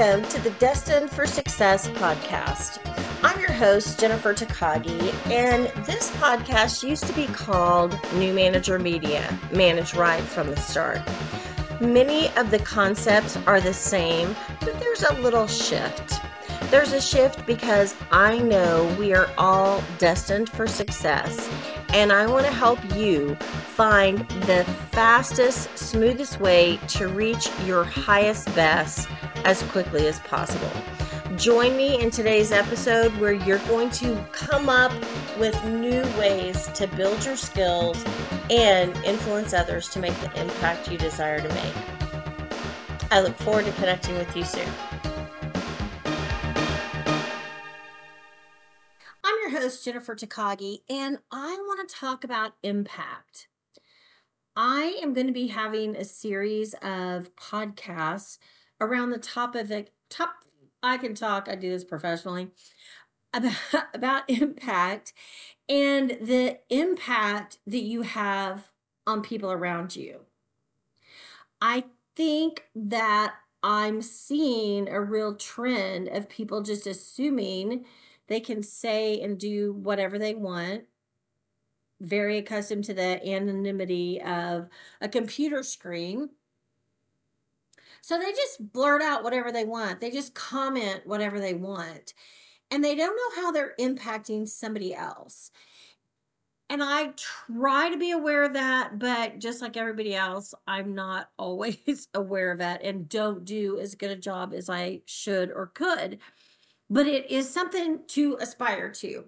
Welcome to the Destined for Success podcast. I'm your host, Jennifer Takagi, and this podcast used to be called New Manager Media, Manage Right from the Start. Many of the concepts are the same, but there's a little shift. There's a shift because I know we are all destined for success, and I want to help you find the fastest, smoothest way to reach your highest best as quickly as possible. Join me in today's episode where you're going to come up with new ways to build your skills and influence others to make the impact you desire to make. I look forward to connecting with you soon. I'm your host, Jennifer Takagi, and I want to talk about impact. I am going to be having a series of podcasts around the I do this professionally, about impact and the impact that you have on people around you. I think that I'm seeing a real trend of people just assuming they can say and do whatever they want, very accustomed to the anonymity of a computer screen. So they just blurt out whatever they want. They just comment whatever they want. And they don't know how they're impacting somebody else. And I try to be aware of that, but just like everybody else, I'm not always aware of that and don't do as good a job as I should or could. But it is something to aspire to.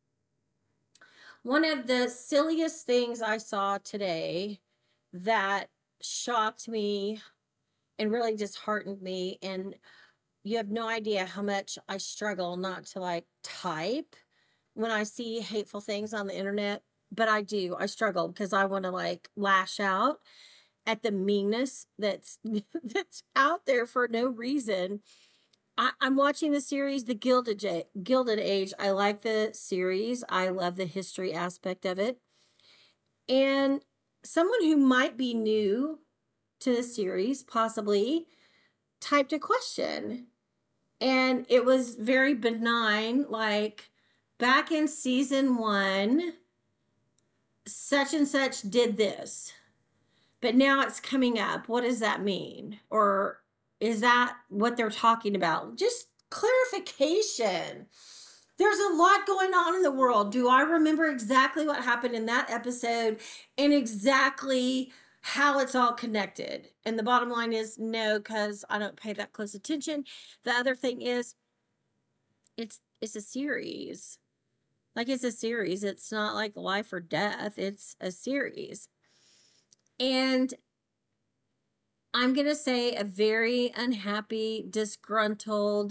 One of the silliest things I saw today that shocked me and really disheartened me, and you have no idea how much I struggle not to type when I see hateful things on the internet, but I struggle because I want to lash out at the meanness that's that's out there for no reason. I'm watching the series The Gilded Age. I like the series. I love the history aspect of it. And someone who might be new to the series possibly typed a question. And it was very benign, like, back in season 1, such and such did this, but now it's coming up. What does that mean? Or is that what they're talking about? Just clarification. There's a lot going on in the world. Do I remember exactly what happened in that episode and exactly how it's all connected? And the bottom line is no, because I don't pay that close attention. The other thing is it's a series. It's a series. It's not like life or death. It's a series. And I'm going to say a very unhappy, disgruntled,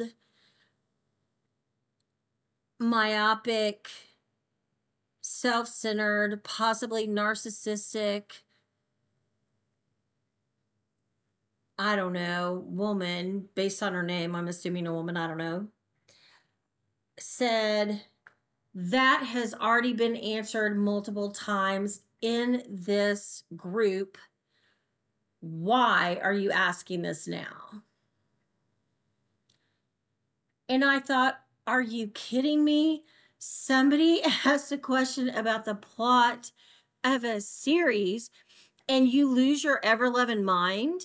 myopic, self-centered, possibly narcissistic, I don't know, woman, based on her name, I'm assuming a woman, I don't know, said that has already been answered multiple times in this group. Why are you asking this now? And I thought, are you kidding me? Somebody asked a question about the plot of a series and you lose your ever-loving mind?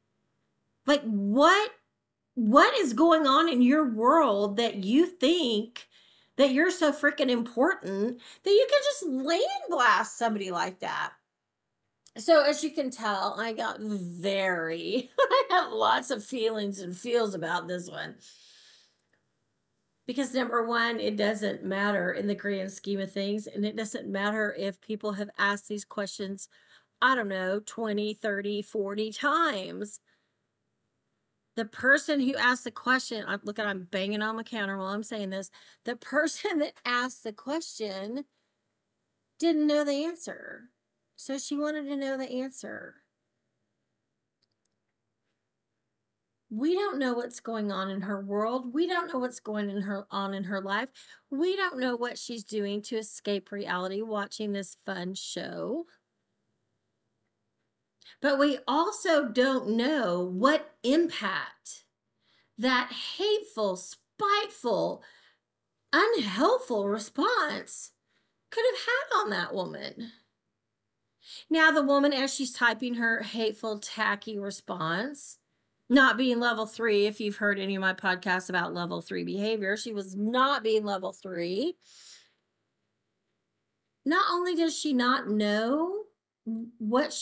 What is going on in your world that you think that you're so freaking important that you can just land blast somebody like that? So as you can tell, I had lots of feelings and feels about this one. Because number one, it doesn't matter in the grand scheme of things. And it doesn't matter if people have asked these questions, 20, 30, 40 times. The person who asked the question, I'm banging on my counter while I'm saying this. The person that asked the question didn't know the answer. So she wanted to know the answer. We don't know what's going on in her world. We don't know what's going on in her life. We don't know what she's doing to escape reality watching this fun show. But we also don't know what impact that hateful, spiteful, unhelpful response could have had on that woman. Now, the woman, as she's typing her hateful, tacky response, not being level 3, if you've heard any of my podcasts about level 3 behavior, she was not being level 3. Not only does she not know what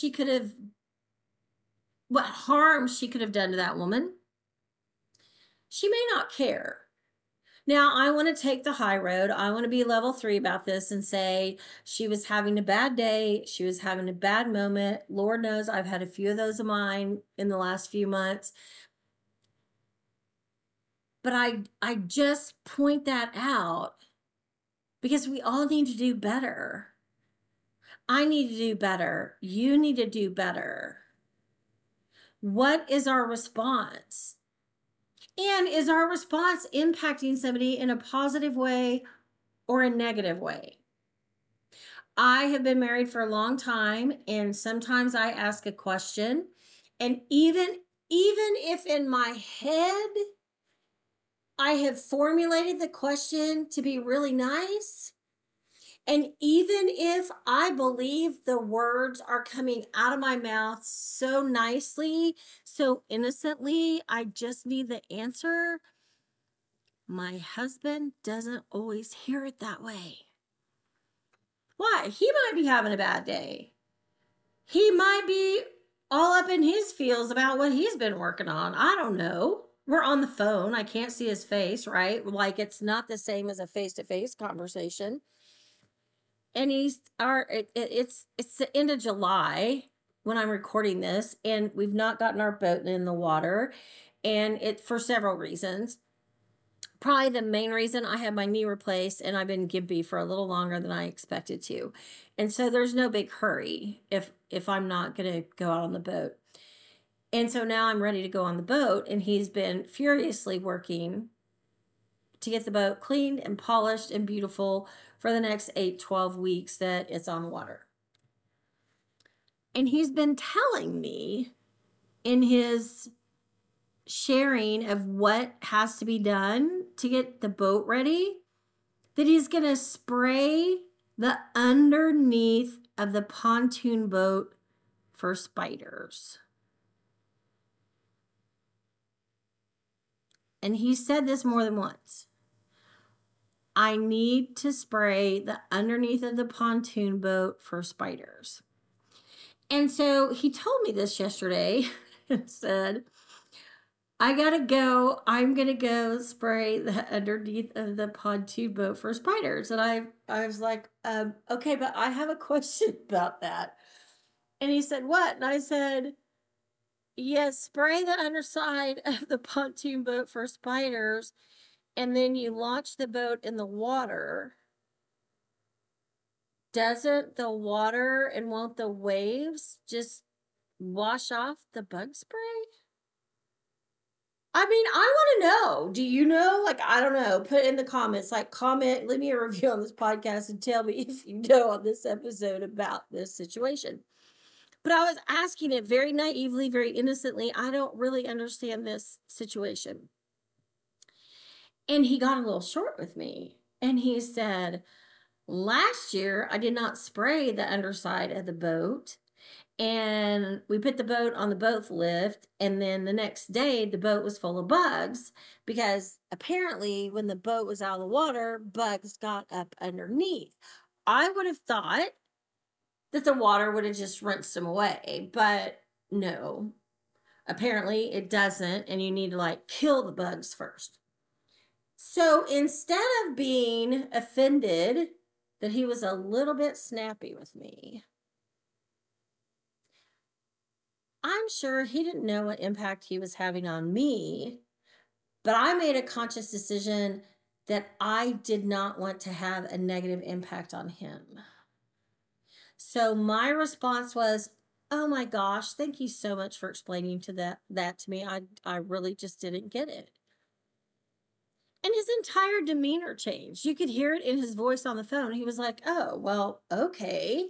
harm she could have done to that woman, she may not care. Now, I want to take the high road. I want to be level 3 about this and say she was having a bad day. She was having a bad moment. Lord knows I've had a few of those of mine in the last few months. But I just point that out because we all need to do better. I need to do better. You need to do better. What is our response? And is our response impacting somebody in a positive way or a negative way? I have been married for a long time, and sometimes I ask a question, and even if in my head I have formulated the question to be really nice, and even if I believe the words are coming out of my mouth so nicely, so innocently, I just need the answer, my husband doesn't always hear it that way. Why? He might be having a bad day. He might be all up in his feels about what he's been working on. I don't know. We're on the phone. I can't see his face, right? Like it's not the same as a face-to-face conversation. And it's the end of July when I'm recording this, and we've not gotten our boat in the water, and it for several reasons. Probably the main reason, I had my knee replaced and I've been gimpy for a little longer than I expected to. And so there's no big hurry if I'm not going to go out on the boat. And so now I'm ready to go on the boat, and he's been furiously working to get the boat cleaned and polished and beautiful for the next 8-12 weeks that it's on water. And he's been telling me in his sharing of what has to be done to get the boat ready that he's going to spray the underneath of the pontoon boat for spiders. And he said this more than once. I need to spray the underneath of the pontoon boat for spiders. And so he told me this yesterday and said, I gotta go. I'm gonna go spray the underneath of the pontoon boat for spiders. And I was like, okay, but I have a question about that. And he said, what? And I said, yes, spray the underside of the pontoon boat for spiders, and then you launch the boat in the water. Doesn't the water and won't the waves just wash off the bug spray? I mean, I want to know. Do you know? Like, I don't know. Put in the comments, comment, leave me a review on this podcast and tell me if you know on this episode about this situation. But I was asking it very naively, very innocently. I don't really understand this situation. And he got a little short with me. And he said, last year, I did not spray the underside of the boat. And we put the boat on the boat lift, and then the next day the boat was full of bugs because apparently when the boat was out of the water, bugs got up underneath. I would have thought that the water would have just rinsed them away, but no, apparently it doesn't, and you need to kill the bugs first. So instead of being offended that he was a little bit snappy with me, I'm sure he didn't know what impact he was having on me, but I made a conscious decision that I did not want to have a negative impact on him. So my response was, oh my gosh, thank you so much for explaining that to me. I really just didn't get it. And his entire demeanor changed. You could hear it in his voice on the phone. He was like, oh, well, okay.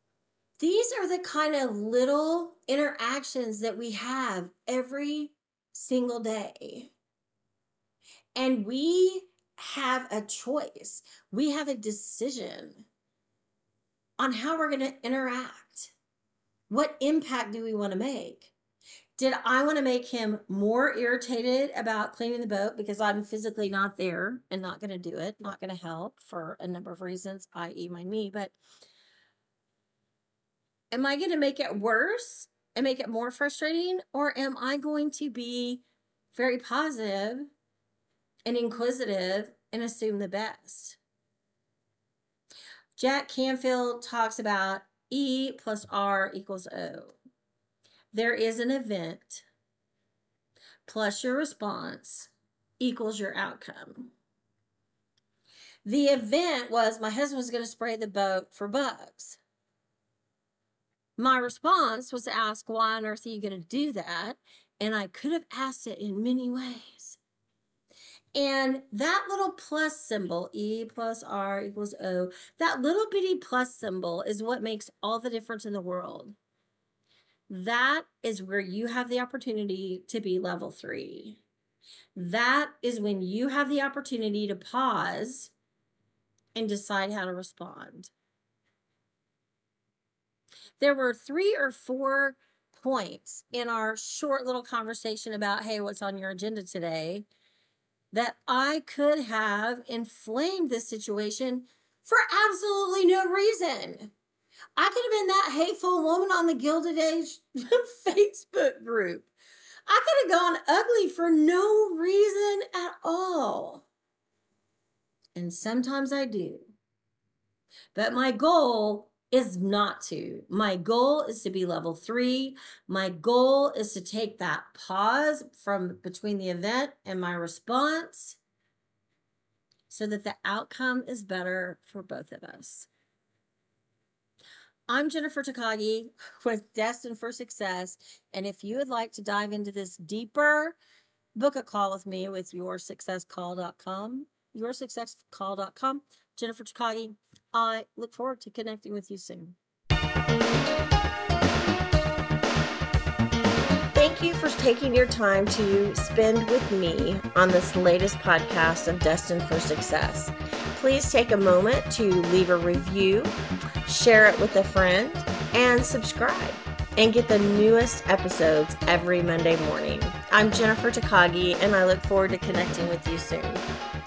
These are the kind of little interactions that we have every single day. And we have a choice. We have a decision on how we're going to interact. What impact do we want to make? Did I want to make him more irritated about cleaning the boat because I'm physically not there and not going to do it, not going to help for a number of reasons, i.e. my knee, but am I going to make it worse and make it more frustrating, or am I going to be very positive and inquisitive and assume the best? Jack Canfield talks about E plus R equals O. There is an event plus your response equals your outcome. The event was my husband was going to spray the boat for bugs. My response was to ask, why on earth are you going to do that? And I could have asked it in many ways. And that little plus symbol, E plus R equals O, that little bitty plus symbol is what makes all the difference in the world. That is where you have the opportunity to be level 3. That is when you have the opportunity to pause and decide how to respond. There were 3 or 4 points in our short little conversation about, hey, what's on your agenda today, that I could have inflamed this situation for absolutely no reason. I could have been that hateful woman on the Gilded Age Facebook group. I could have gone ugly for no reason at all. And sometimes I do. But my goal is not to. My goal is to be level 3. My goal is to take that pause from between the event and my response so that the outcome is better for both of us. I'm Jennifer Takagi with Destined for Success. And if you would like to dive into this deeper, book a call with me with yoursuccesscall.com. Yoursuccesscall.com. Jennifer Takagi. I look forward to connecting with you soon. Thank you for taking your time to spend with me on this latest podcast of Destined for Success. Please take a moment to leave a review, share it with a friend, and subscribe and get the newest episodes every Monday morning. I'm Jennifer Takagi, and I look forward to connecting with you soon.